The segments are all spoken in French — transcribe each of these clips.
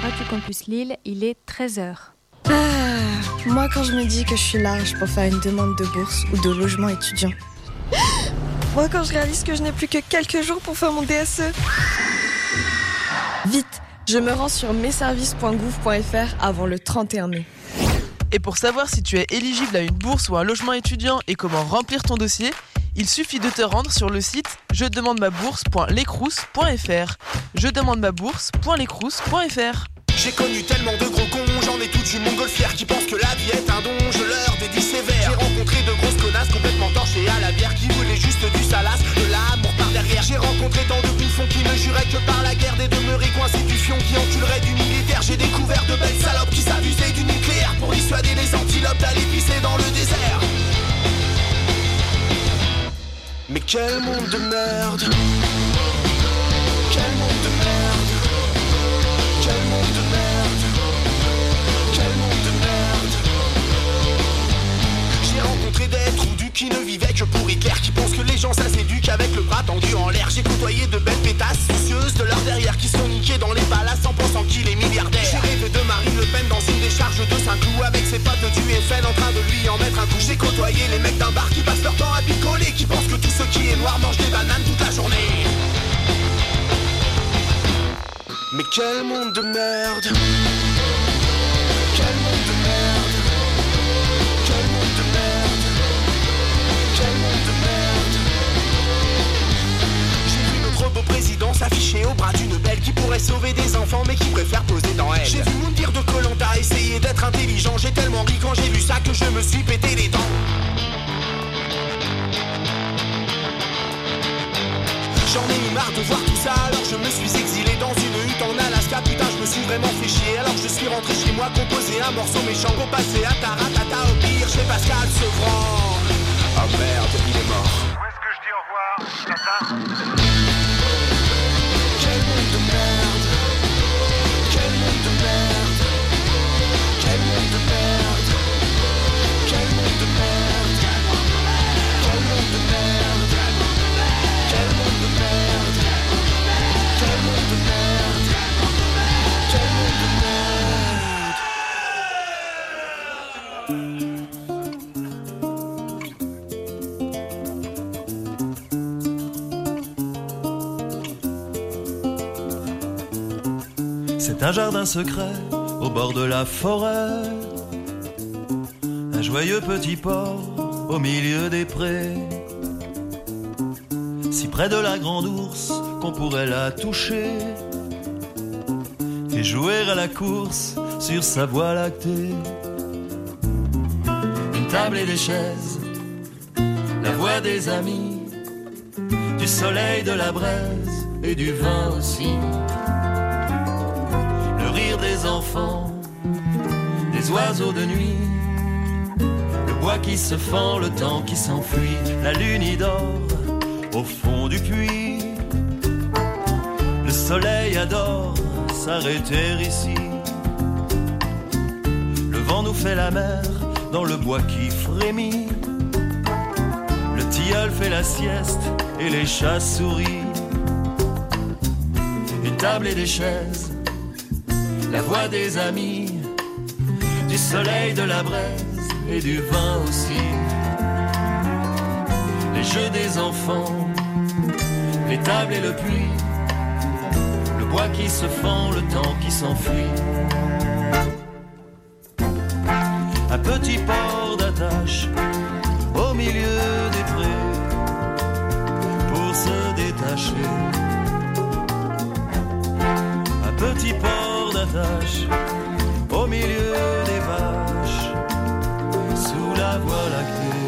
Radio Campus Lille, il est 13h. Moi quand je me dis que je suis large pour faire une demande de bourse ou de logement étudiant. Moi quand je réalise que je n'ai plus que quelques jours pour faire mon DSE. Vite, je me rends sur messervices.gouv.fr avant le 31 mai. Et pour savoir si tu es éligible à une bourse ou un logement étudiant et comment remplir ton dossier, il suffit de te rendre sur le site jedemandemabourse.lecrous.fr. jedemandemabourse.lecrous.fr. J'ai connu tellement de gros cons, j'en ai toute une montgolfière qui pense que la vie est un don, je leur dédie sévère. J'ai rencontré de grosses connasses complètement torchées à la bière qui voulaient juste du salace, de l'amour par derrière. J'ai rencontré tant de bouffons qui ne juraient que par la guerre, des demeurés coincés du fion qui enculeraient du militaire. J'ai découvert de belles salopes qui s'abusaient du nucléaire pour dissuader les antilopes d'aller pisser dans le désert. Mais quel monde de merde! Quel monde de merde! Quel monde de merde! Quel monde de merde! J'ai rencontré des trous-du qui ne vivaient que pour Hitler, qui pensent que les gens ça s'éduque avec le bras tendu en l'air. J'ai côtoyé de belles pétasses soucieuses de leur derrière qui sont niquées dans les palaces en pensant qu'il est milliardaire. J'ai rêvé de Marine Le Pen dans une décharge de Saint-Cloud avec ses potes du FN en train de lui en mettre un coup. J'ai côtoyé les mecs d'un bar qui passent leur temps à picoler, qui pensent que tout ce qui est noir mange des bananes toute la journée. Mais quel monde de merde! Quel monde de merde! Quel monde de merde! Quel monde de merde! J'ai vu notre beau président s'afficher au bras d'une belle qui pourrait sauver des enfants mais qui préfère poser dans elle. J'ai vu Moundir de Koh-Lanta essayer d'être intelligent. J'ai tellement ri quand j'ai vu ça que je me suis pété les dents. J'en ai eu marre de voir tout ça, alors je me suis exilé dans une hutte en Alaska. Putain, je me suis vraiment fait chier, alors je suis rentré chez moi composer un morceau méchant pour passer à Taratata au pire chez Pascal Sevran. Oh merde, il est mort. Où est-ce que je dis au revoir, Tata? Quel monde de merde! Quel monde de merde! Quel monde de merde! Quel monde de merde! Quel monde de merde! Quel monde de merde! Quel monde de merde! Quel monde de merde! C'est un jardin secret au bord de la forêt, un joyeux petit port au milieu des prés. Si près de la grande ours qu'on pourrait la toucher et jouer à la course sur sa voie lactée. Une table et des chaises, la voix des amis, du soleil, de la braise et du vin aussi. Le rire des enfants, des oiseaux de nuit, le bois qui se fend, le temps qui s'enfuit. La lune y dort au fond du puits, le soleil adore s'arrêter ici. Le vent nous fait la mer dans le bois qui frémit. Le tilleul fait la sieste et les chats sourient. Une table et des chaises, la voix des amis, du soleil, de la braise et du vin aussi. Les jeux des enfants, les tables et le puits, le bois qui se fend, le temps qui s'enfuit. Un petit port d'attache au milieu des prés pour se détacher. Un petit port d'attache au milieu des vaches sous la voie lactée.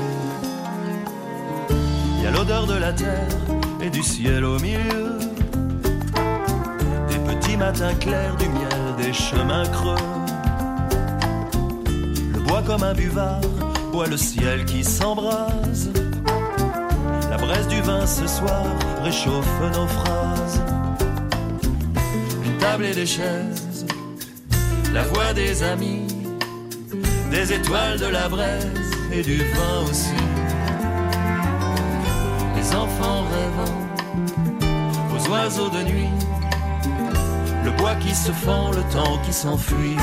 Il y a l'odeur de la terre et du ciel au milieu, des petits matins clairs, du miel, des chemins creux. Le bois comme un buvard boit le ciel qui s'embrase. La braise du vin ce soir réchauffe nos phrases. Une table et des chaises, la voix des amis, des étoiles, de la braise et du vin aussi. Les enfants rêvant aux oiseaux de nuit, le bois qui se fend, le temps qui s'enfuit.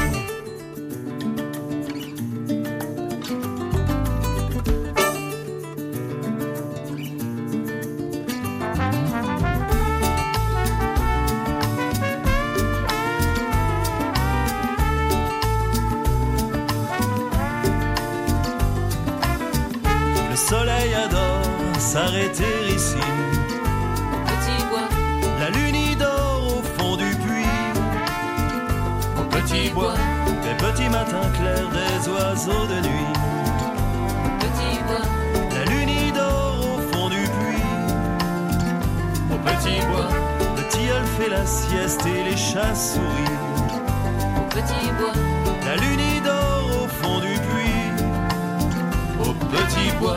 Le soleil adore s'arrêter ici. Petit bois, La lune y dort au fond du puits. au petit bois, Les petits matins clairs des oiseaux de nuit. petit bois, La lune y dort au fond du puits. au petit bois, Le tilleul fait la sieste et les chats sourient. au petit bois, La lune y dort au fond du puits. au petit bois.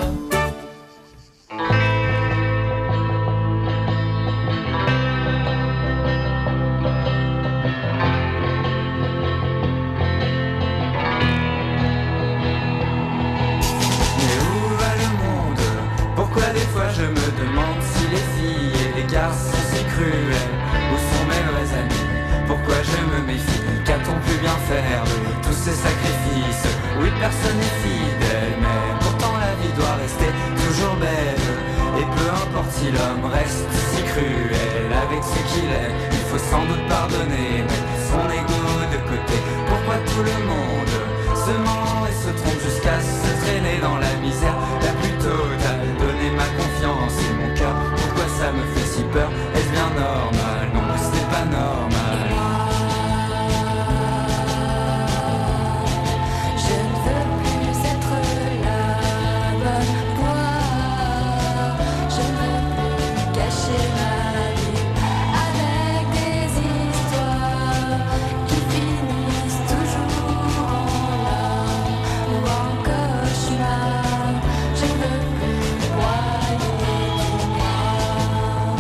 Mais où va le monde? Pourquoi des fois je me demande si les filles et les garçons sont si cruels? Où sont mes vrais amis? Pourquoi je me méfie? Qu'a-t-on pu bien faire de tous ces sacrifices? Oui, personne n'est fidèle, mais pourtant la vie doit rester toujours belle. Et peu importe si l'homme reste si cruel avec ce qu'il est, il faut sans doute pardonner, mettre son ego de côté. Pourquoi tout le monde se ment et se trompe jusqu'à se traîner dans la misère la plus totale? Donner ma confiance et mon cœur, pourquoi ça me fait si peur? Est-ce bien normal? Non, ce n'est pas normal. Je ne veux plus être la bonne voix. Je ne veux plus cacher ma vie avec des histoires qui finissent toujours en larmes ou en cauchemar. Je ne veux plus broyer du noir.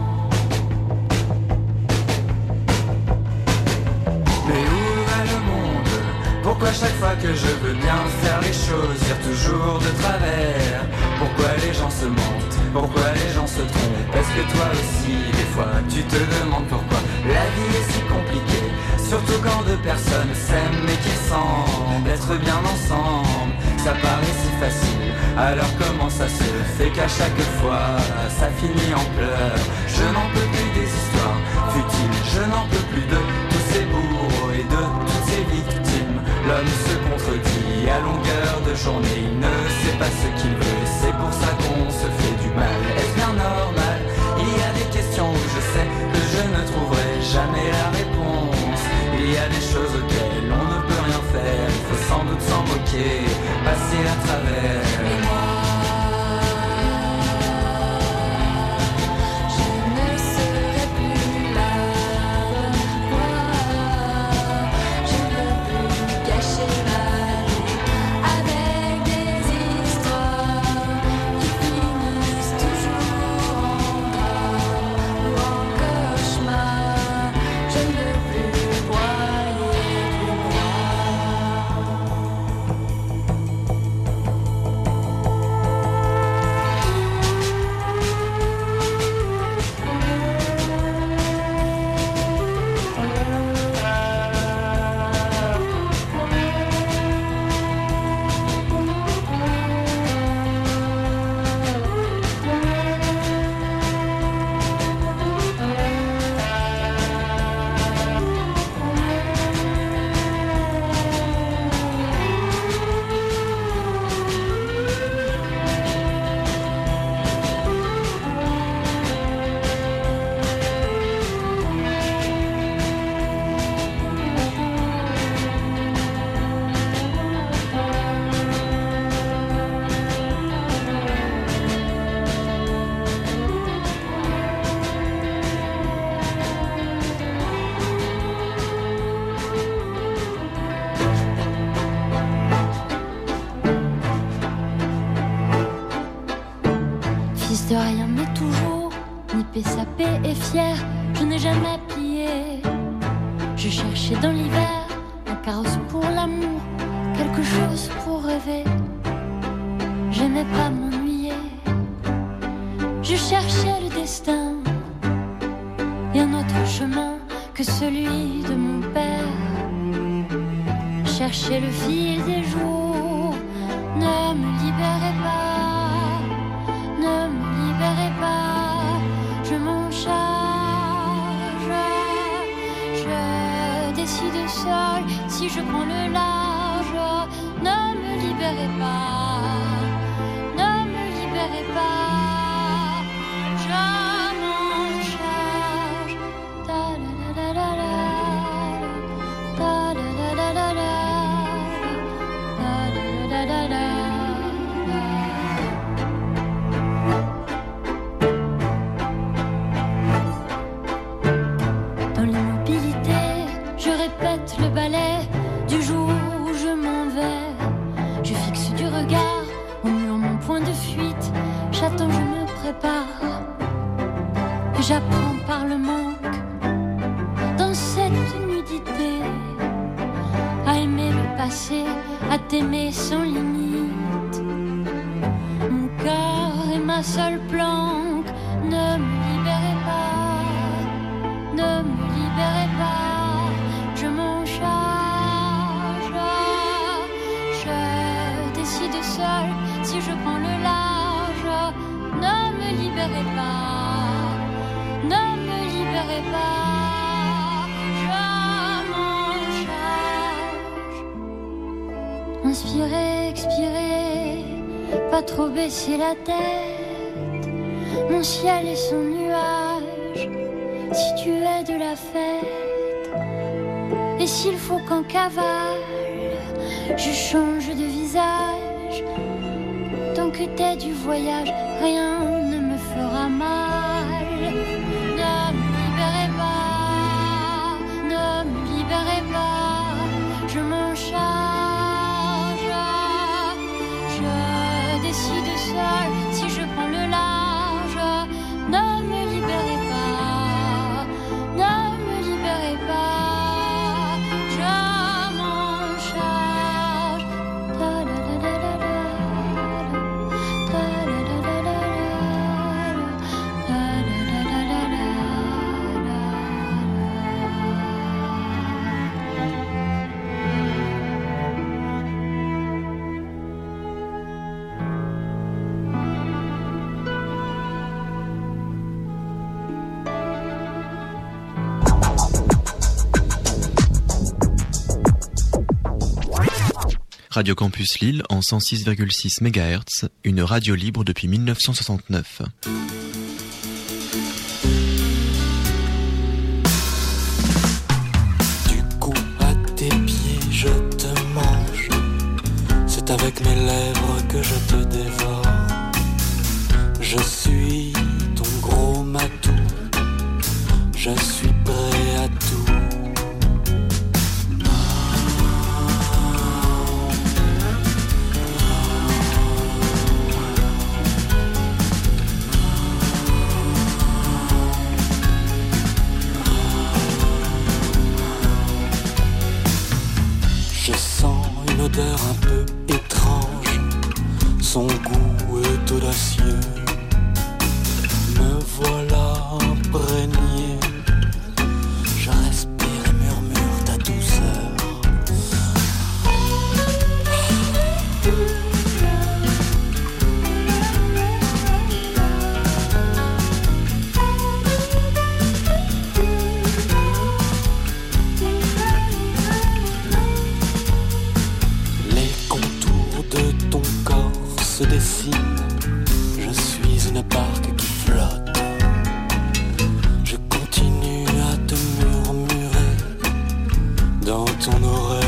Mais où va le monde? Pourquoi chaque fois que je veux bien faire les choses, dire toujours de travers? Pourquoi les gens se mentent? Pourquoi les gens se trompent? Est-ce que toi aussi, des fois, tu te demandes pourquoi la vie est si compliquée? Surtout quand deux personnes s'aiment et qui semblent être bien ensemble. Ça paraît si facile, alors comment ça se fait qu'à chaque fois, ça finit en pleurs? Je n'en peux plus des histoires futiles, je n'en peux plus de tous ces bourreaux et de toutes ces victimes. L'homme se contredit à longueur de journée, il ne sait pas ce qu'il veut, c'est pour ça qu'on se fait du mal. Est-ce bien normal? Il y a des questions où je sais que je ne trouverai jamais la réponse. Il y a des choses auxquelles on ne peut rien faire, il faut sans doute s'en moquer, passer à travers. Je ne serai plus la bonne voix. Je ne veux plus cacher ma vie avec des histoires qui finissent toujours en drame ou en cauchemar. Je ne veux plus broyer du noir. Fils de rien mais toujours, nippé, sapé et fier, je n'ai jamais plié. Je cherchais dans l'hiver un carrosse pour l'amour, quelque chose pour rêver. J'aimais pas m'ennuyer, je cherchais le destin et un autre chemin que celui de mon père. Cherchez le fil des jours, ne me libérez pas, ne me libérez pas, je m'en charge. Je décide seul si je prends le large, ne me libérez pas, ne me libérez pas, je m'en charge. Da da da da da da da da da. Dans l'immobilité, je répète le ballet du jour où je m'en vais. Je fixe du regard au mur mon point de fuite. J'attends, je me prépare. Et j'apprends par le manque dans cette nudité à aimer le passé, à t'aimer sans limite. Mon cœur est ma seule planque. Ne me libérez pas, ne me libérez pas, je m'en charge. Je décide seule si je prends le large. Ne me libérez pas, ne me libérez pas, je m'en charge. Inspirez, expirez, pas trop baisser la tête. Mon ciel et son nuage, si tu es de la fête. Et s'il faut qu'en cavale, je change de visage. Tant que t'es du voyage, rien ne me fera mal. Ne me libérez pas, ne me libérez pas, je m'en charge. Je décide seul si je prends le large. Ne me libérez pas, ne me libérez pas, je m'en charge. Da da da da da da, da da da da da da, da da da da da. Radio Campus Lille en 106,6 MHz, une radio libre depuis 1969. Du coup à tes pieds je te mange. C'est avec mes lèvres que je te dévore. Je suis ton gros matou. Je suis prêt à tout. Je sens une odeur un peu étrange. Son goût est audacieux. Me voilà imprégné. Je respire et murmure ta douceur. Les contours de ton corps se dessinent. Je suis une barque qui flotte. Je continue à te murmurer dans ton oreille.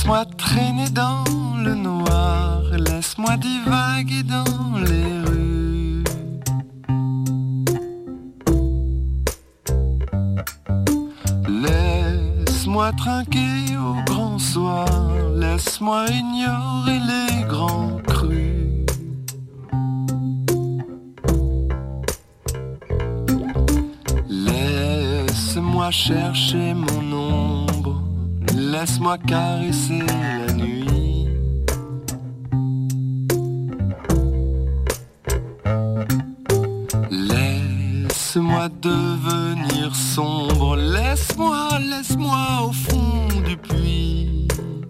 Laisse-moi traîner dans le noir, laisse-moi divaguer dans les rues. Laisse-moi trinquer au grand soir, laisse-moi ignorer les grands crus. Laisse-moi chercher mon ombre, laisse-moi caresser la nuit. Laisse-moi devenir sombre, laisse-moi, laisse-moi au fond du puits.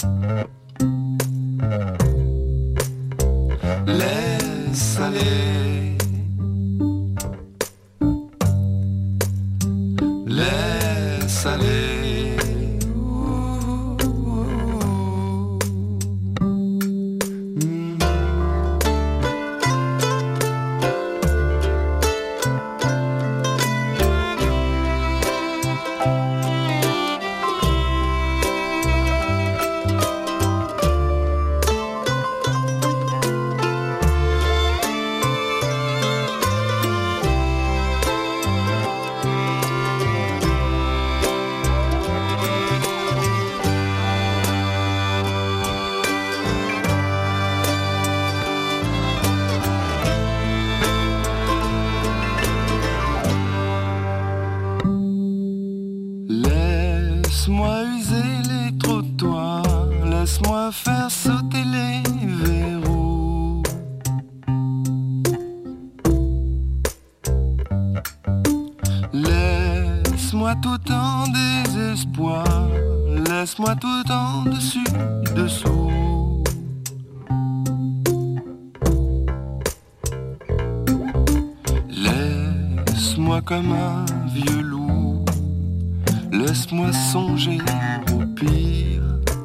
Laisse aller, laisse aller. Laisse-moi user les trottoirs, laisse-moi faire sauter les verrous. Laisse-moi tout en désespoir, laisse-moi tout en dessus, dessous. Laisse-moi comme un vieux loup, laisse-moi songer au pire.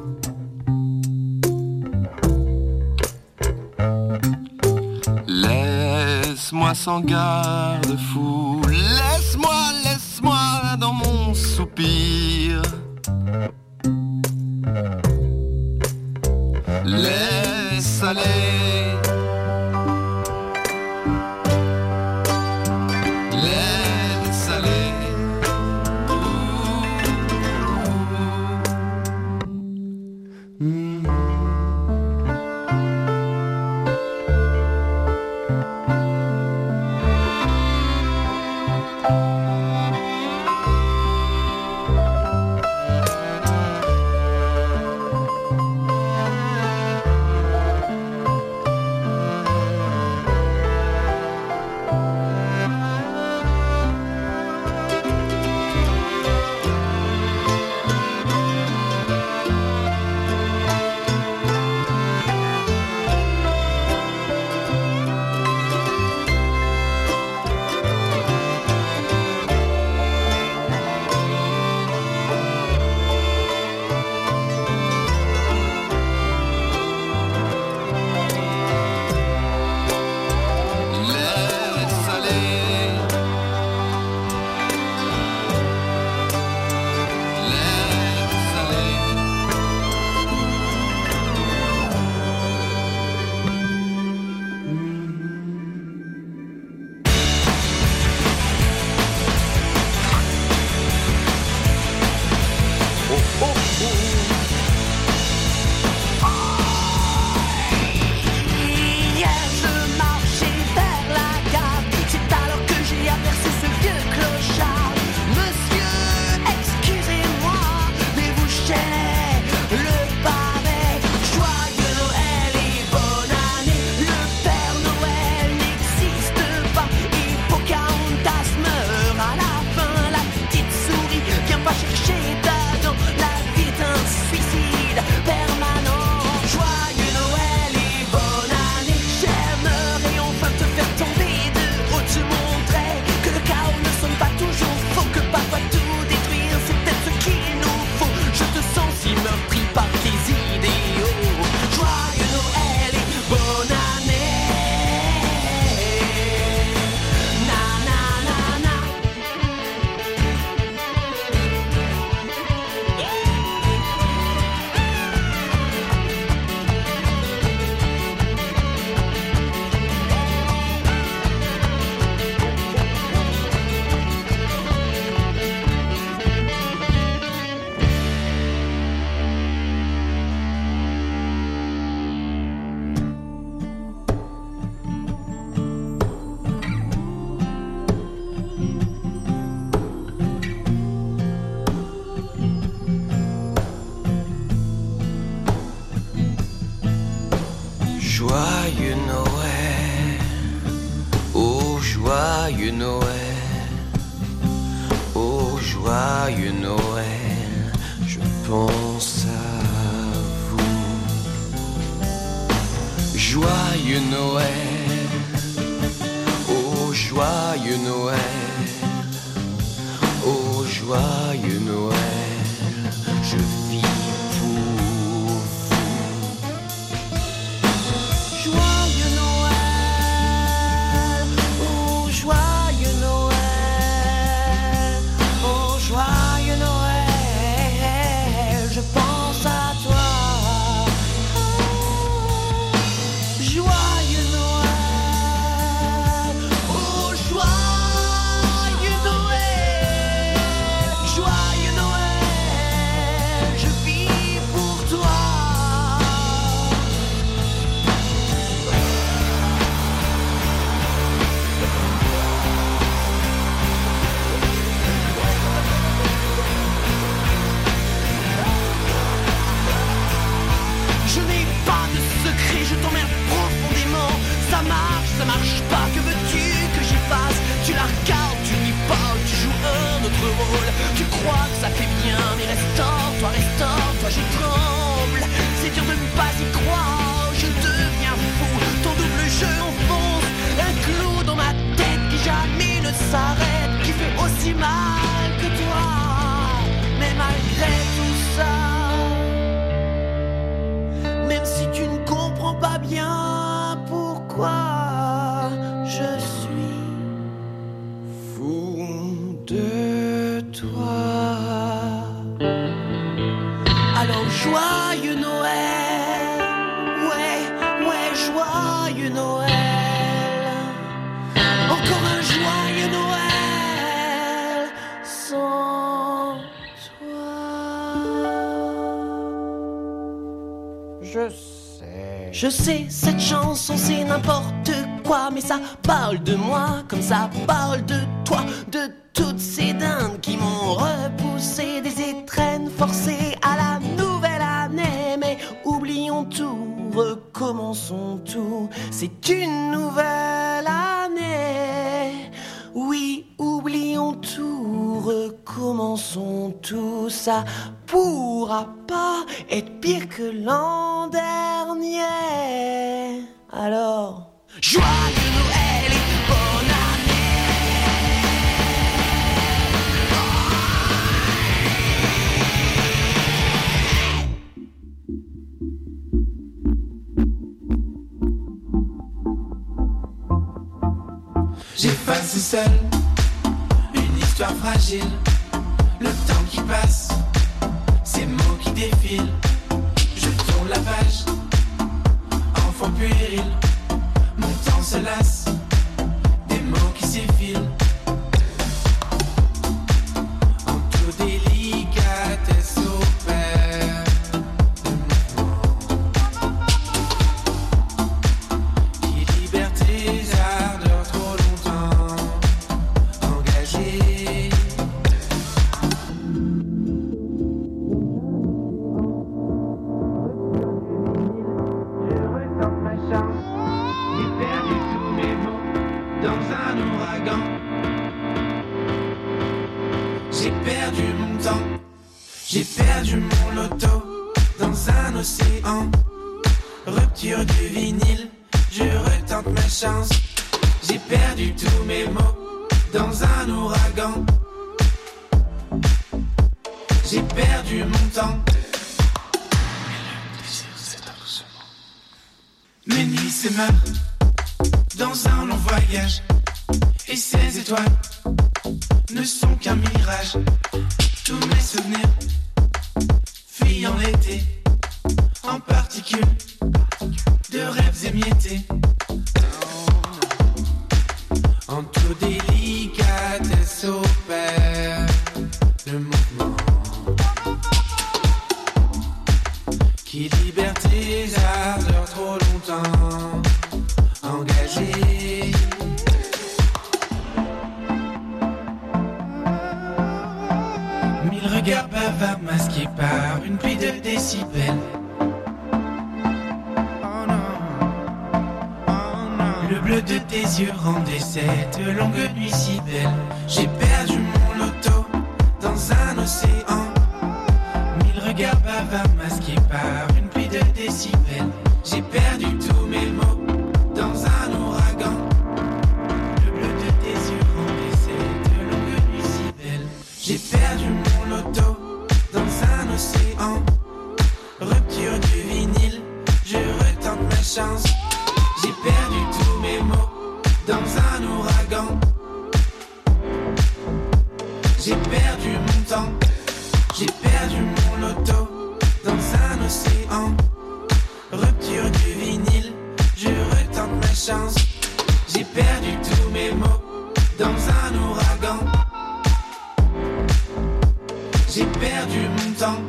Laisse-moi sans garde-fou, laisse-moi, laisse-moi dans mon soupir. Laisse aller, laisse aller. Joyeux Noël, oh joyeux Noël, oh joyeux Noël, je pense à vous. Joyeux Noël, oh joyeux Noël, oh joyeux Noël, je vis pour vous. Joyeux Noël, oh joyeux Noël, oh joyeux Noël, je pense à toi. Joyeux Noël, oh joyeux Noël, joyeux Noël, je vis pour toi. Je n'ai pas de secret, je t'emmerde profondément. Ça marche pas, que veux-tu que j'y fasse? Tu la regardes, tu n'y parles, tu joues un autre rôle. Tu crois que ça fait bien, mais restaure-toi, je tremble. C'est dur de ne pas y croire, je deviens fou. Ton double jeu enfonce un clou dans ma tête qui jamais ne s'arrête, qui fait aussi mal que toi. Mais malgré tout ça, même si tu ne comprends pas bien pourquoi je suis fou de toi. Alors joyeux Noël, ouais, joyeux Noël. Encore un joyeux Noël sans toi. Je sais, cette chanson c'est n'importe quoi, mais ça parle de moi comme ça parle de toi, de toutes ces dindes qui m'ont repoussé, des étrennes forcées à la nouvelle année. Mais oublions tout, recommençons tout, c'est une nouvelle année. Oui, oublions tout, recommençons tout, ça pourra pas être pire que l'an dernier. Alors, joyeux Noël et bonne année. J'efface seul une histoire fragile, le temps qui passe, ces mots qui défilent. Je tourne la page, enfant puéril, mon temps se lasse, des mots qui s'effilent. En toute délicatesse opère le mouvement qui libère tes ardeurs trop longtemps engagées. J'ai perdu mon temps, j'ai perdu mon loto dans un océan. Rupture du vinyle, je retente ma chance. J'ai perdu tous mes mots dans un ouragan. J'ai perdu mon temps. Mes nuits s'émeurent dans un long voyage, et ces étoiles ne sont qu'un mirage. Tous mes souvenirs fuient en l'été, en particules de rêves émiettés. En toute délicatesse opère le mouvement qui libère tes ardeurs trop longtemps engagées. Mille regards bavards masqués par une pluie de décibels. Oh non. Le bleu de tes yeux rendait cette longue nuit si belle. J'ai perdu mon loto dans un océan. 1000 regards bavards masqués par une pluie de décibels. J'ai perdu tous mes mots dans un ouragan. Le bleu de tes yeux rendait cette longue nuit si belle. J'ai perdu mon loto dans un océan. Rupture du vinyle, je retente ma chance. J'ai perdu tous mes mots dans un ouragan. J'ai perdu mon temps. J'ai perdu mon loto dans un océan. Rupture du vinyle, je retente ma chance. J'ai perdu tous mes mots dans un ouragan. J'ai perdu mon temps.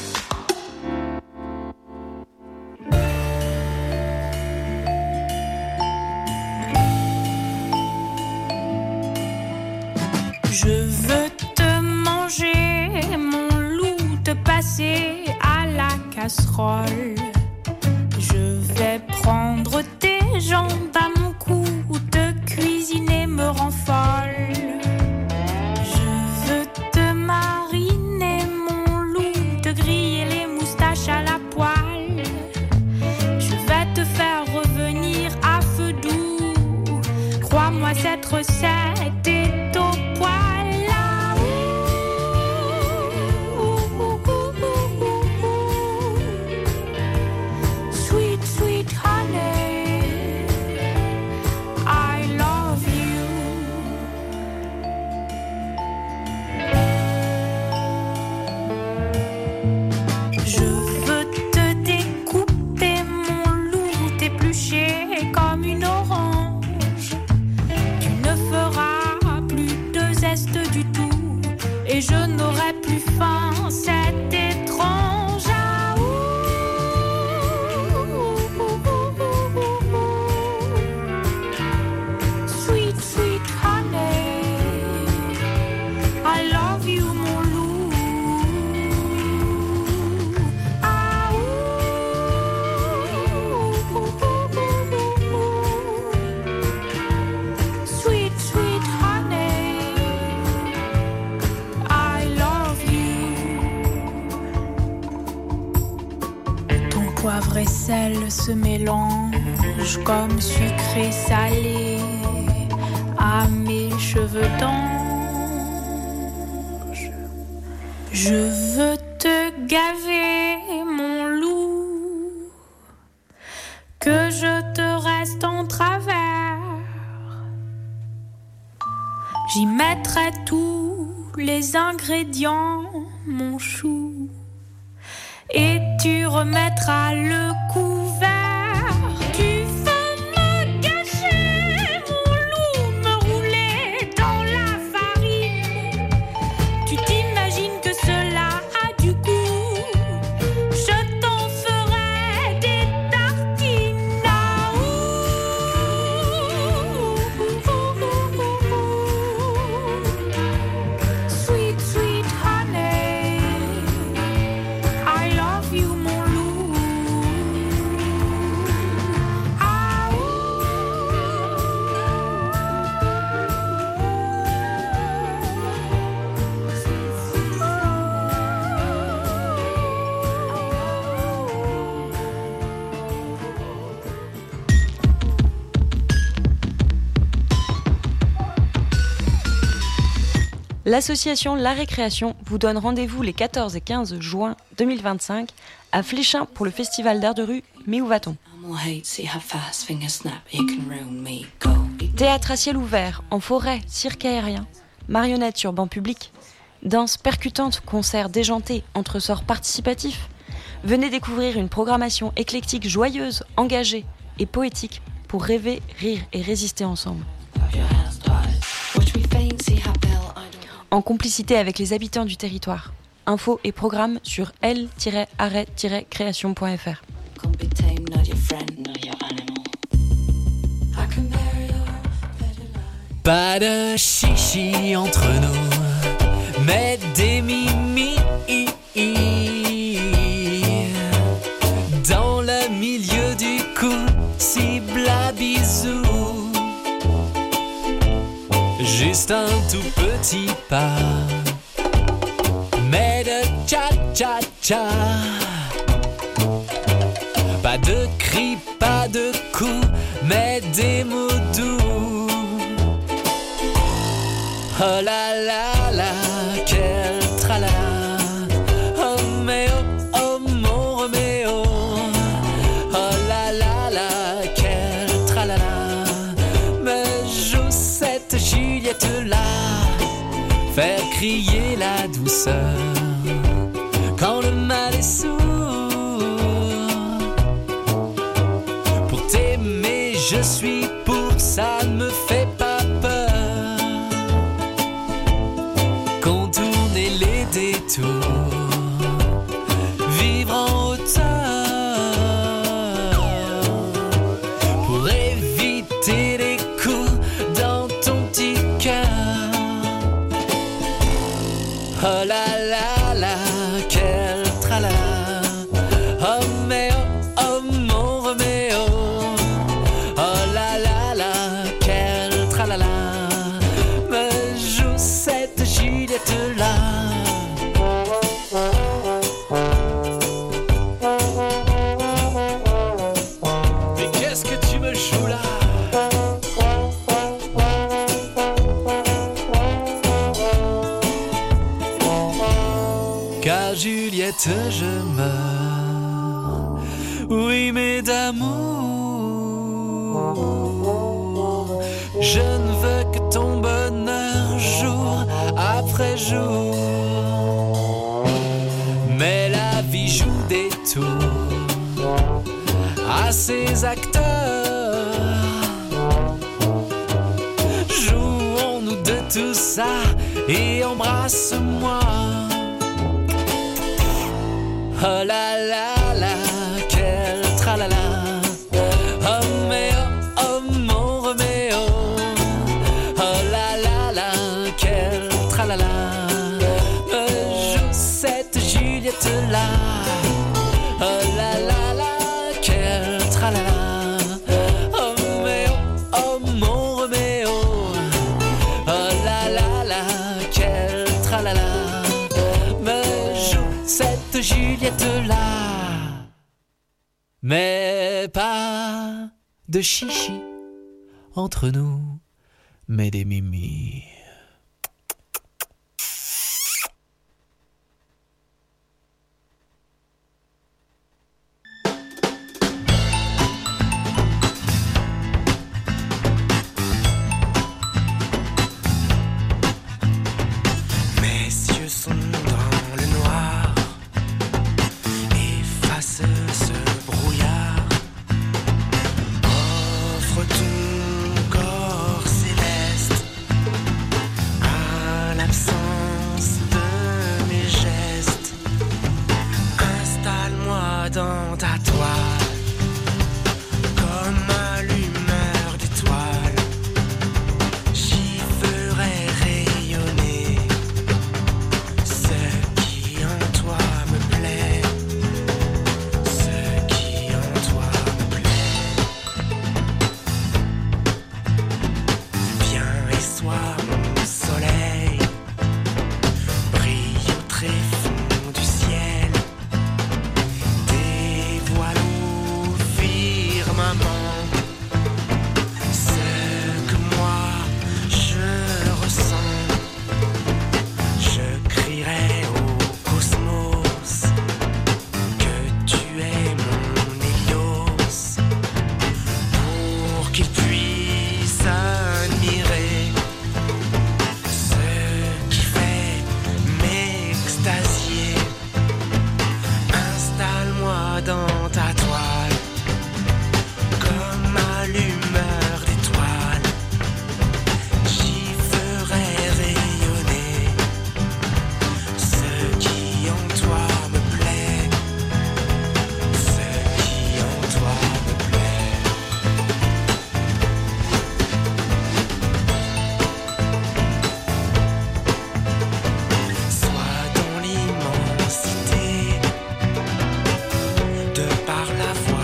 Je veux te manger, mon loup, te passer à la casserole. Je vais prendre tes jambes à mon cou, te cuisiner me rend folle. Je veux te mariner, mon loup, te griller les moustaches à la poêle. Je vais te faire revenir à feu doux. Crois-moi, cette recette est au poil. Comme une orange, tu ne feras plus de zeste du tout, et je n'aurai plus faim. C'est étrange. Ah, sweet, sweet honey, I love you, mon loup. Poivre et sel se mélangent comme sucré salé à mes cheveux d'ange. Je veux te gaver, mon loup, que je te reste en travers. J'y mettrai tous les ingrédients, mon chou, et tu remettras le couvert. Tu veux me gâcher, mon loup, me rouler dans la farine. Tu t'imagines que cela a du goût. Je t'en ferai des tartines. Ah, sweet, sweet honey, I love you, mon loup. Ah, L'association La Récréation vous donne rendez-vous les 14 et 15 juin 2025 à Fléchin pour le festival d'art de rue Mais où va-t-on ? Théâtre à ciel ouvert, en forêt, cirque aérien, marionnettes sur banc public, danse percutante, concerts déjantés, entresorts participatifs. Venez découvrir une programmation éclectique joyeuse, engagée et poétique pour rêver, rire et résister ensemble. En complicité avec les habitants du territoire. Infos et programmes sur l-arrêt-création.fr. Pas de chichi entre nous, mais des mimi dans le milieu du coup, cible à bisous. juste un tout petit pas. Mais de cha-cha-cha, pas de cris, pas de coups, mais des mots doux. Oh la la la, quel tralala. Oh mais oh mon Roméo. Oh la la la, quel tralala. Me joue cette Juliette-là, faire crier la douceur quand le mal est sourd. Pour t'aimer je suis pour, ça ne me fait pas peur. Contourner les détours, vivre en hauteur, pour éviter les coups dans ton petit cœur. Oh la la la, quel tralala. Oh mais oh mon Roméo. Oh la la la, quel tralala. Me joue cette Juliette-là. Mais qu'est-ce que tu me joues là? Car Juliette, je meurs, oui mais d'amour. Je ne veux que ton bonheur jour après jour. Mais la vie joue des tours à ses acteurs. Jouons-nous de tout ça et embrasse-moi. Oh la la la, quel tralala. Oh mais oh mon Roméo. Oh la la la, quel tralala. Me joue cette Juliette-là. Oh la la la, quel tralala. Oh mais oh mon Roméo. Oh la la la, quel tralala. Me joue cette Juliette-là. Mais pas de chichi entre nous, mais des mimi. Mes yeux sont dans le noir, efface ce brouillard. Offre ton corps céleste à l'absence de mes gestes. Installe-moi dans ta toile comme allumeur d'étoiles. J'y ferai rayonner ce qui en toi me plaît, ce qui en toi me plaît. Viens et sois mon soleil, brille au tréfonds du ciel, dévoile-nous firmament ce que moi je ressens. Je crierai au cosmos que tu es mon Hélios, pour qu'il puisse admirer ce qui fait m'extasier. Installe-moi dans ta toile comme allumeur d'étoiles. J'y ferai rayonner ce qui en toi me plaît, ce qui en toi me plaît. Sois dans l'immensité, de par la voix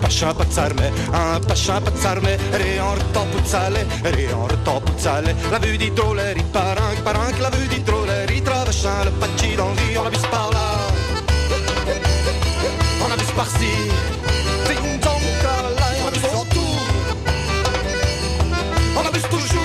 pascia pazzarme, un pascia pazzarme, eri en retard puzzale, eri en retard puzzale. La vue di drôlerie, paranque, la vue di drôlerie, traversant le Pachi d'Henri, on a vu par là, on a vu par-ci, ding dong, tralala, on a vu autour, on a vu toujours.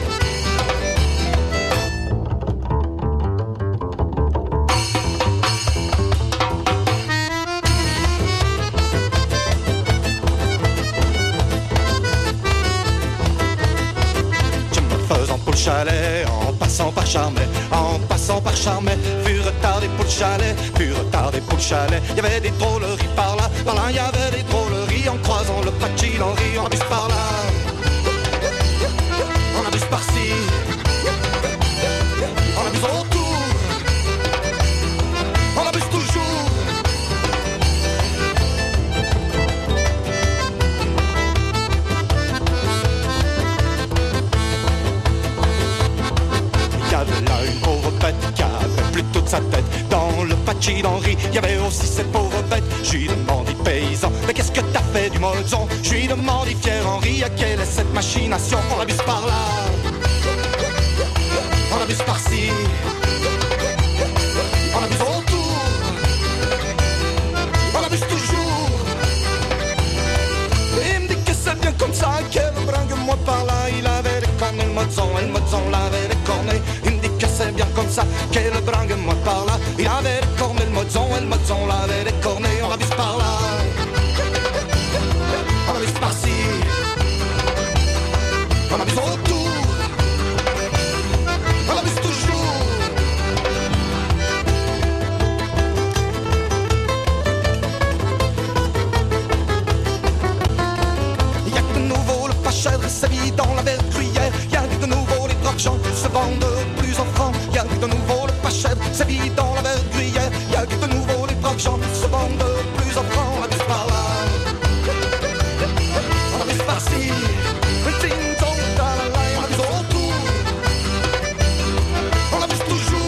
Chalet, en passant par Charmey, fut retardé pour le chalet, il y avait des drôleries par là, il y avait des drôleries, en croisant le Pachi d'Henri, on abuse par là, on abuse par-ci, on abuse autour, on abuse toujours. Il y avait là une pauvre bête qui avait plus toute sa tête. Dans le Pachi d'Henri, il y avait aussi cette pauvre bête. Je lui demandis paysan, mais qu'est-ce que t'as fait du mozon? Je lui demandis fier Henri, à quelle est cette machination? On abuse par là, on abuse par-ci, on abuse autour, on abuse toujours. Et il me dit que c'est bien comme ça, qu'elle bringue moi par là. Il avait des cornets, le mozon l'avait des cornets. Il me dit que c'est bien comme ça, qu'elle bringue moi par là. Il avait des cornets, le mozon l'avait des cornets. On abuse par là, on abuse par-ci, on abuse autour, on abuse toujours. Il y a que de nouveau le pachèdre s'habille dans la vertuillère. Il y a que de nouveau les braves gens se vendent plus en francs. Il y a que de nouveau le pachèdre s'habille dans la vertuillère. Il y a que de nouveau les braves gens se vendent plus en francs. On abuse par là, on abuse par-ci, ding dong, tralala, on abuse autour, on abuse toujours.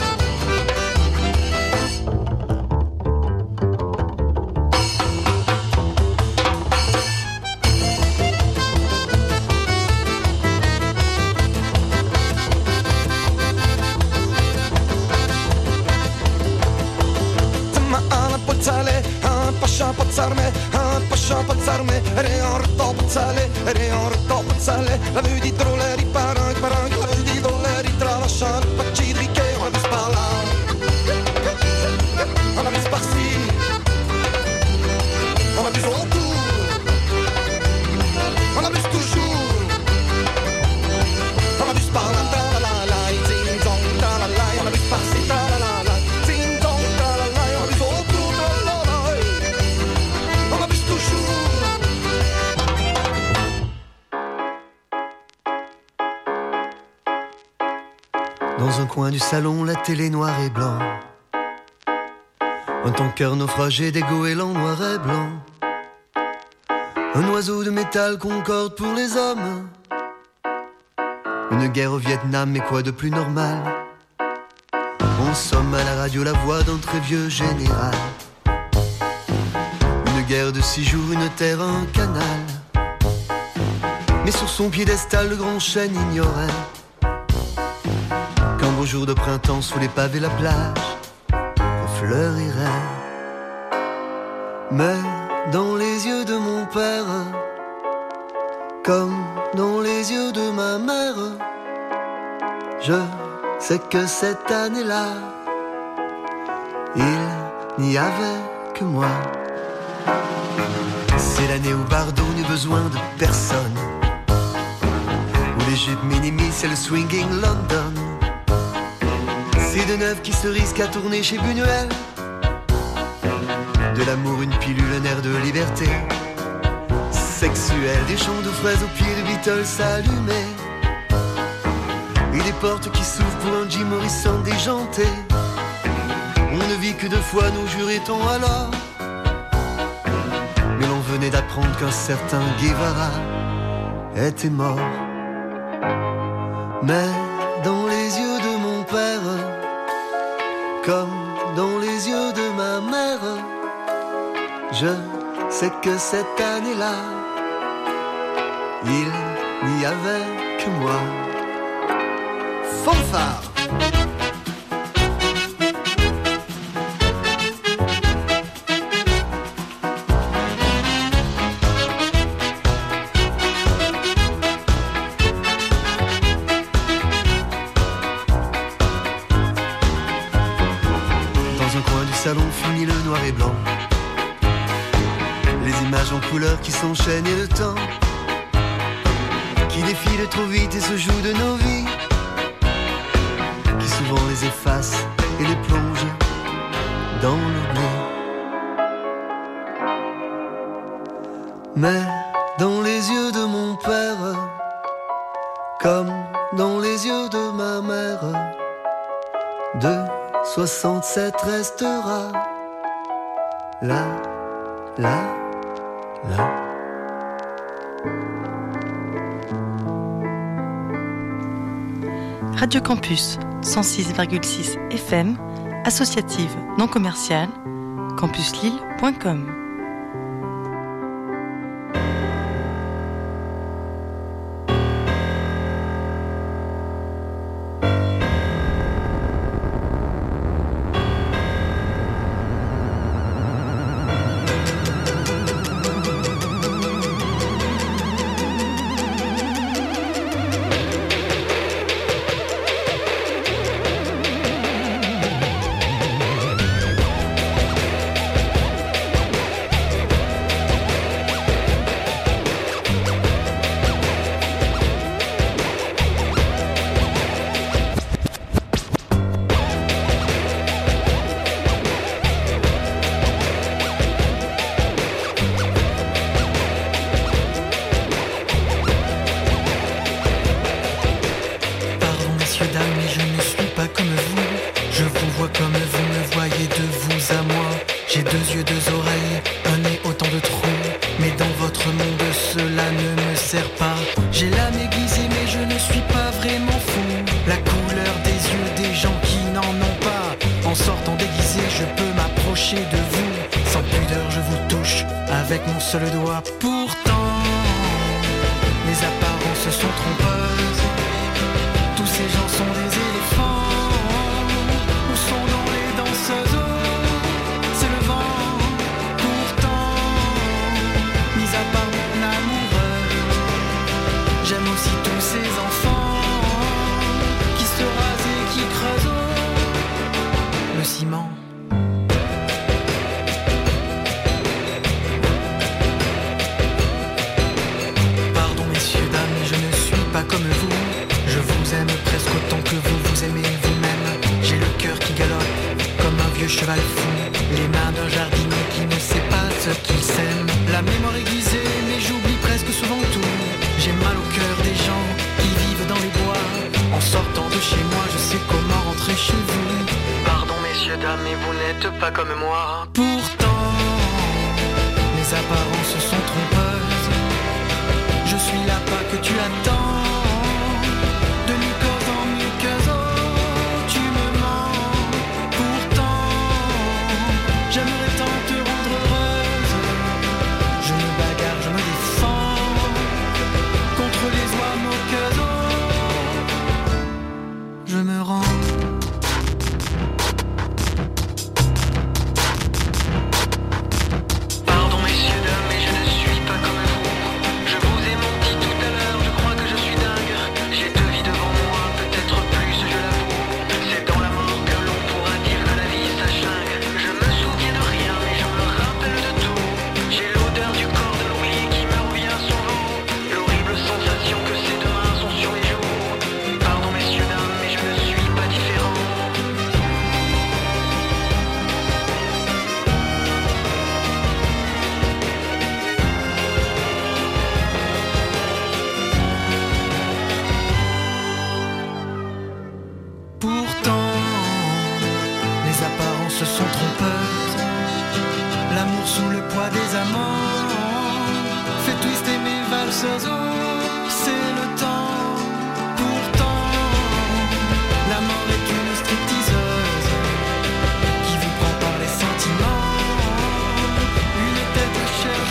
Un pascia pazzarme, eri en retard puzzale, la vue di drôlerie, paranque, la vue di drôlerie, traversant le Pachi d'Henri, on abuse par là, on abuse par-ci, on abuse autour, on abuse toujours, on abuse par là, tralala, ding dong, tralala, on abuse par-ci, tralala, ding dong, tralala, on abuse autour, tralala, on abuse toujours. Dans un coin du salon, la télé noir et blanc. Un tanker naufragé des goélands noir et blanc. Un oiseau de métal concorde pour les hommes. Une guerre au Vietnam, mais quoi de plus normal? En somme, à la radio, la voix d'un très vieux général. Une guerre de 6 jours, une terre, un canal. Mais sur son piédestal, le grand chêne ignorait qu'un beau jour de printemps, sous les pavés, la plage fleurirait. Mais dans les yeux de mon père, comme dans les yeux de ma mère, je sais que cette année-là, il n'y avait que moi. C'est l'année où Bardot n'eut besoin de personne, où les jupes minimis, c'est le swinging London. C'est Deneuve qui se risque à tourner chez Buñuel. De l'amour une pilule, un air de liberté sexuelle, des champs de fraises au pied de Beatles allumés, et des portes qui s'ouvrent pour un Jim Morrison déjanté. On ne vit que 2 fois, nous jurait-on alors, mais l'on venait d'apprendre qu'un certain Guevara était mort. Mais dans les yeux de mon père, comme dans les yeux de ma mère, je c'est que cette année-là, il n'y avait que moi. Fanfare. Dans un coin du salon fini le noir et blanc, les images en couleur qui s'enchaînent et le temps qui défile trop vite et se joue de nos vies, qui souvent les efface et les plonge dans l'oubli. Mais dans les yeux de mon père, comme dans les yeux de ma mère, de 67 restera là, là, là. Radio Campus 106,6 FM, associative non commerciale, campuslille.com. Le doigt, pourtant les apparences sont trompeuses. Tous ces gens sont des éléphants ou sont dans les danseuses. C'est le vent, pourtant, mis à part mon amoureuse, j'aime aussi tous ces enfants qui se rasent et qui creusent le ciment. Comme vous, je vous aime presque autant que vous vous aimez vous-même. J'ai le cœur qui galope comme un vieux cheval fou, les mains d'un jardinier qui ne sait pas ce qu'il sème. La mémoire aiguisée, mais j'oublie presque souvent tout. J'ai mal au cœur des gens qui vivent dans les bois. En sortant de chez moi, je sais comment rentrer chez vous. Pardon messieurs, dames, mais vous n'êtes pas comme moi. Pourtant, les apparences sont trompeuses. Je suis l'appât que tu attends. C'est le temps, pourtant la mort est une stripteaseuse qui vous prend par les sentiments, une tête chère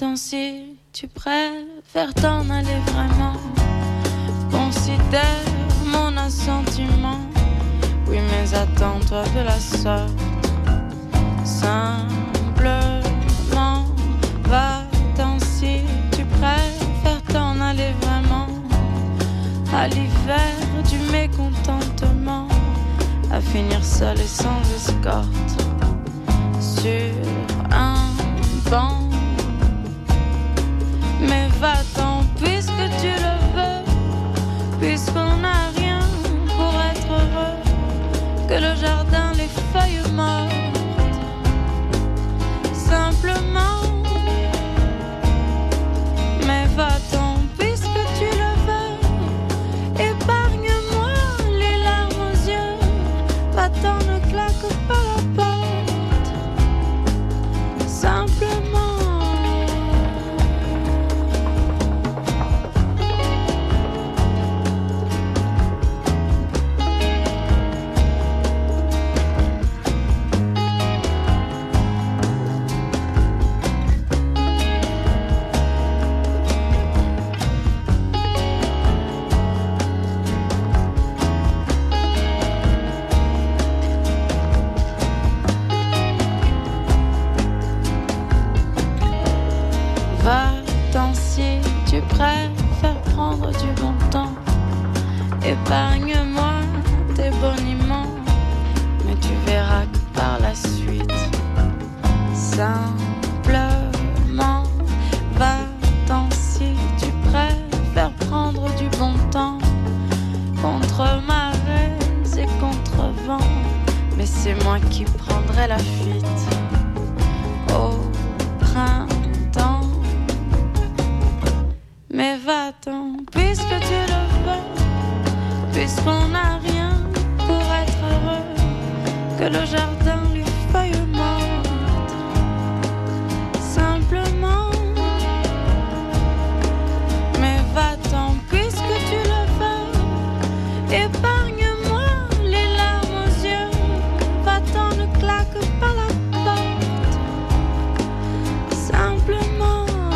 Va-t'en si tu préfères t'en aller vraiment. Considère mon assentiment. Oui, mais attends-toi de la sorte. Simplement, va-t'en si tu préfères t'en aller vraiment. À l'hiver du mécontentement, à finir seul et sans escorte sur un banc. Mais va-t'en puisque tu le veux, puisqu'on n'a rien pour être heureux que le jardin, les feuilles mortes. Simplement, mais va-t'en puisque tu le veux, épargne-moi les larmes aux yeux. Va-t'en, ne claque pas la porte. Simplement. Va-t'en si tu préfères prendre du bon temps. Épargne-moi tes boniments, mais tu verras que par la suite, simplement, va-t'en si tu préfères prendre du bon temps. Contre marées et contre vent, mais c'est moi qui prendrai la fuite au printemps. Mais va-t'en, puisque tu le veux, puisqu'on n'a rien pour être heureux que le jardin, les feuilles mortes. Simplement, mais va-t'en, puisque tu le veux, épargne-moi les larmes aux yeux. Va-t'en, ne claque pas la porte. Simplement.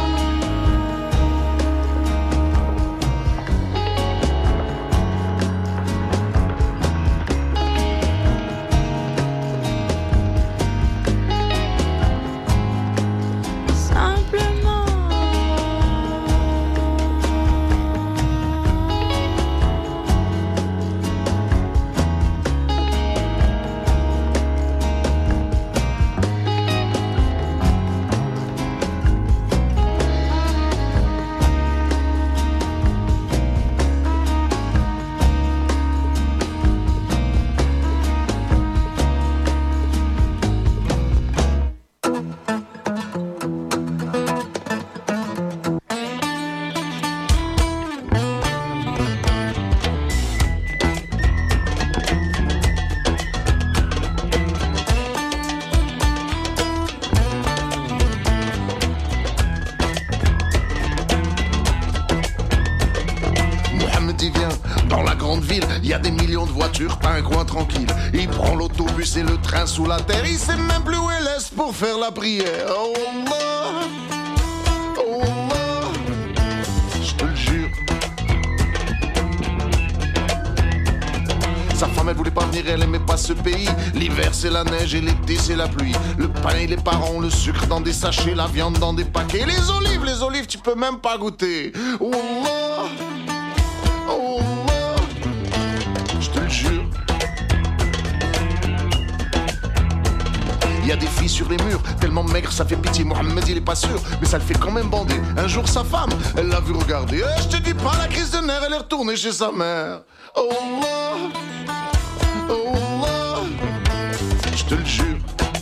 Il y a des millions de voitures, pas un coin tranquille. Il prend l'autobus et le train sous la terre. Il sait même plus où elle laisse pour faire la prière. Oh Allah, oh Allah, je te le jure. Sa femme elle voulait pas venir, elle aimait pas ce pays. L'hiver c'est la neige et l'été c'est la pluie. Le pain et les parents, le sucre dans des sachets, la viande dans des paquets. Les olives tu peux même pas goûter. Oh Allah, oh Allah, je te le jure. Il y a des filles sur les murs, tellement maigres ça fait pitié. Mohamed il est pas sûr, mais ça le fait quand même bander. Un jour sa femme, elle l'a vu regarder. Je te dis pas, la crise de nerfs, elle est retournée chez sa mère. Oh Allah, oh Allah, je te le jure.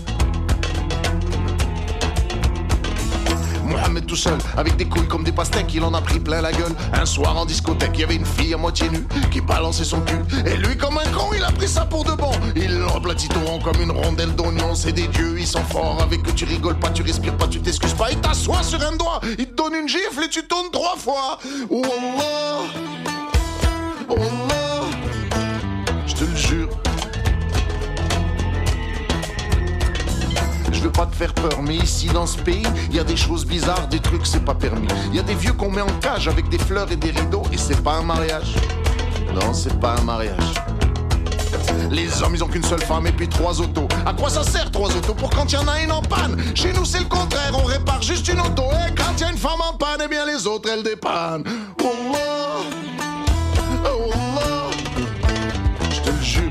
Mohamed tout seul, avec des couilles comme des pastèques, il en a pris plein la gueule. Un soir en discothèque, il y avait une fille à moitié nue qui balançait son cul. Et lui comme un con, il a pris ça pour de bon. Il l'emplatit tout rond comme une rondelle d'oignon. C'est des dieux, ils sont forts avec eux. Tu rigoles pas, tu respires pas, tu t'excuses pas. Il t'assoit sur un doigt, il te donne une gifle et tu tournes 3 fois. Oh Allah, oh Allah, je te le jure. Je veux pas pas te faire peur, mais ici dans ce pays, y a des choses bizarres, des trucs c'est pas permis. Y a des vieux qu'on met en cage avec des fleurs et des rideaux, et c'est pas un mariage. Non, c'est pas un mariage. Les hommes, ils ont qu'une seule femme et puis 3 autos. À quoi ça sert 3 autos? Pour quand y en a une en panne. Chez nous, c'est le contraire, on répare juste une auto. Et quand y a une femme en panne, eh bien les autres, elles dépannent. Oh là, oh là, je te le jure.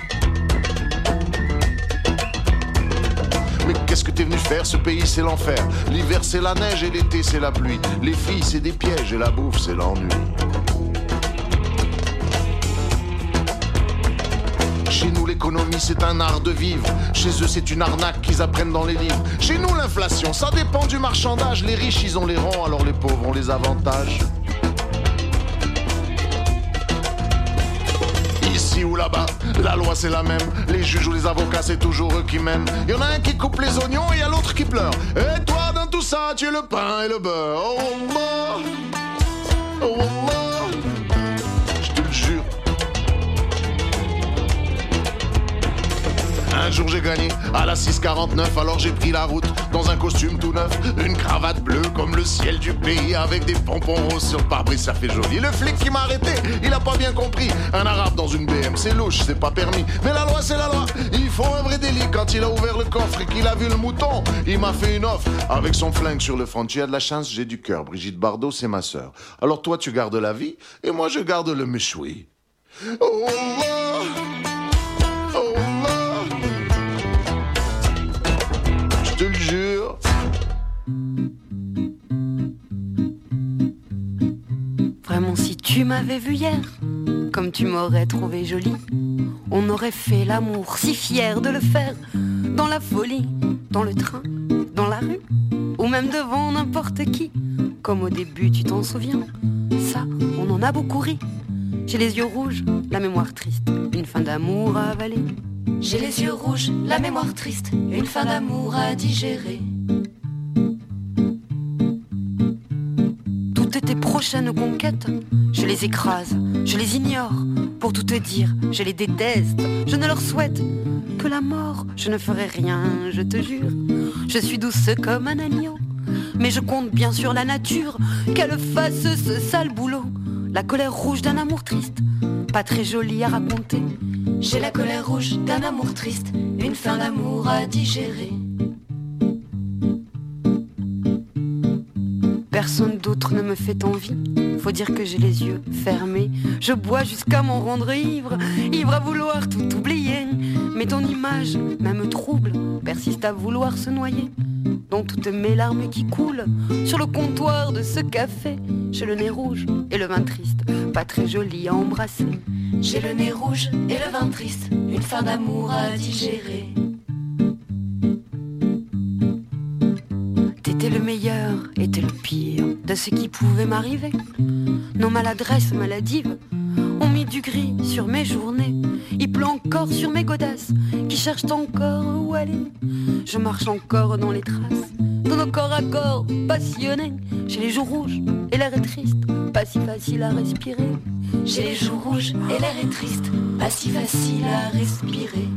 Mais qu'est-ce que t'es venu faire? Ce pays, c'est l'enfer. L'hiver, c'est la neige et l'été, c'est la pluie. Les filles, c'est des pièges et la bouffe, c'est l'ennui. Chez nous, l'économie, c'est un art de vivre. Chez eux, c'est une arnaque qu'ils apprennent dans les livres. Chez nous, l'inflation, ça dépend du marchandage. Les riches, ils ont les ronds, alors les pauvres ont les avantages. Ici ou là-bas, la loi, c'est la même. Les juges ou les avocats, c'est toujours eux qui mènent. Y en a un qui coupe les oignons et y a l'autre qui pleure. Et toi, dans tout ça, tu es le pain et le beurre. Oh Allah, oh Allah, je te le jure. Un jour j'ai gagné à la 6,49, alors j'ai pris la route dans un costume tout neuf, une cravate bleue comme le ciel du pays, avec des pompons roses sur le pare-brise, ça fait joli. Le flic qui m'a arrêté, il a pas bien compris. Un arabe dans une BM, c'est louche, c'est pas permis. Mais la loi c'est la loi, il faut un vrai délit. Quand il a ouvert le coffre et qu'il a vu le mouton, il m'a fait une offre avec son flingue sur le front. Tu as de la chance, j'ai du cœur. Brigitte Bardot, c'est ma sœur. Alors toi tu gardes la vie et moi je garde le méchoui. Oh Allah, oh Allah, je te le jure. Vraiment, si tu m'avais vu hier, comme tu m'aurais trouvé jolie, on aurait fait l'amour si fier de le faire, dans la folie, dans le train, dans la rue, ou même devant n'importe qui. Comme au début, tu t'en souviens, ça, on en a beaucoup ri. J'ai les yeux rouges, la mémoire triste, une fin d'amour à avaler. J'ai les yeux rouges, la mémoire triste, une fin d'amour à digérer. Toutes tes prochaines conquêtes, je les écrase, je les ignore. Pour tout te dire, je les déteste, je ne leur souhaite que la mort. Je ne ferai rien, je te jure. Je suis douce comme un agneau, mais je compte bien sur la nature qu'elle fasse ce sale boulot. La colère rouge d'un amour triste, pas très jolie à raconter. J'ai la colère rouge d'un amour triste, une fin d'amour à digérer. Personne d'autre ne me fait envie, faut dire que j'ai les yeux fermés. Je bois jusqu'à m'en rendre ivre, ivre à vouloir tout oublier. Mais ton image, même trouble, persiste à vouloir se noyer dans toutes mes larmes qui coulent sur le comptoir de ce café. J'ai le nez rouge et le vin triste, pas très joli à embrasser. J'ai le nez rouge et le vin triste, une fin d'amour à digérer. T'étais le meilleur et t'es le pire de ce qui pouvait m'arriver. Nos maladresses maladives ont mis du gris sur mes journées. Il pleut encore sur mes godasses qui cherchent encore où aller. Je marche encore dans les traces de nos corps à corps passionnés. J'ai les joues rouges et l'air est triste, pas si facile à respirer. J'ai les joues rouges et l'air est triste, pas si facile à respirer.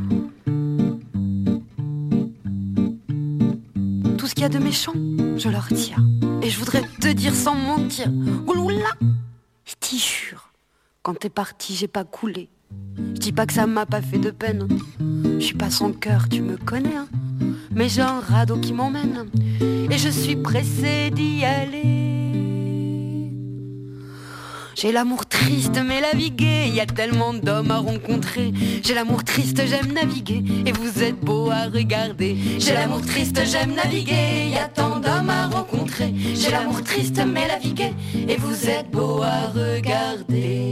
Tout ce qu'il y a de méchant, je leur tire. Et je voudrais te dire sans mentir, Gouloula, je t'y jure, quand t'es parti, j'ai pas coulé. Je dis pas que ça m'a pas fait de peine. Je suis pas sans cœur, tu me connais, hein. Mais j'ai un radeau qui m'emmène et je suis pressée d'y aller. J'ai l'amour triste mais la vie gaie, y a tellement d'hommes à rencontrer. J'ai l'amour triste, j'aime naviguer et vous êtes beau à regarder. J'ai l'amour triste, j'aime naviguer, y a tant d'hommes à rencontrer. J'ai l'amour triste mais la vie gaie et vous êtes beau à regarder.